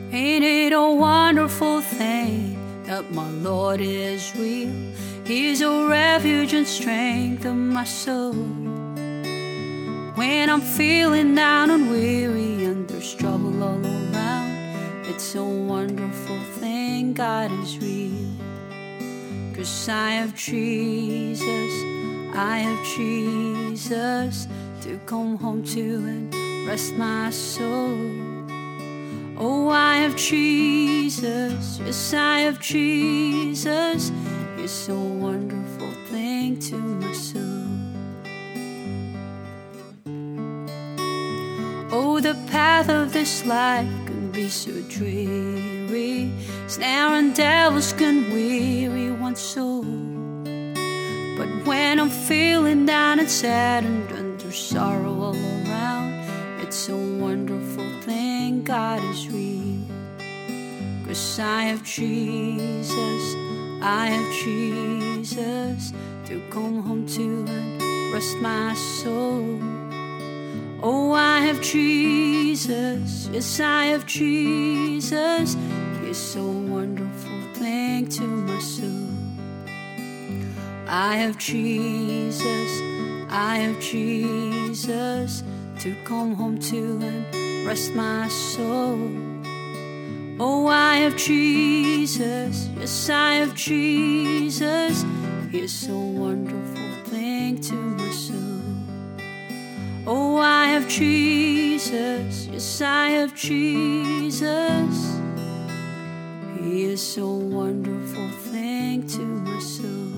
Ain't it a wonderful thing that my Lord is real? He's a refuge and strength of my soul. When I'm feeling down and weary and there's trouble all around, it's a wonderful thing God is real. 'Cause I have Jesus, I have Jesus to come home to and rest my soul. Oh, I have Jesus, yes, I have Jesus. He's a wonderful thing to my soul. Oh, the path of this life can be so dreary. Snare and devils can weary one's soul. But when I'm feeling down and saddened and there's sorrow all around, it's a wonderful thing God is real. 'Cause I have Jesus, I have Jesus to come home to and rest my soul. Oh, I have Jesus, yes, I have Jesus. He's a wonderful thing to my soul. I have Jesus, I have Jesus to come home to and rest my soul. Oh, I have Jesus, yes, I have Jesus. He's a wonderful thing to my soul. Oh, I have Jesus, yes, I have Jesus. He is a wonderful thing to my soul.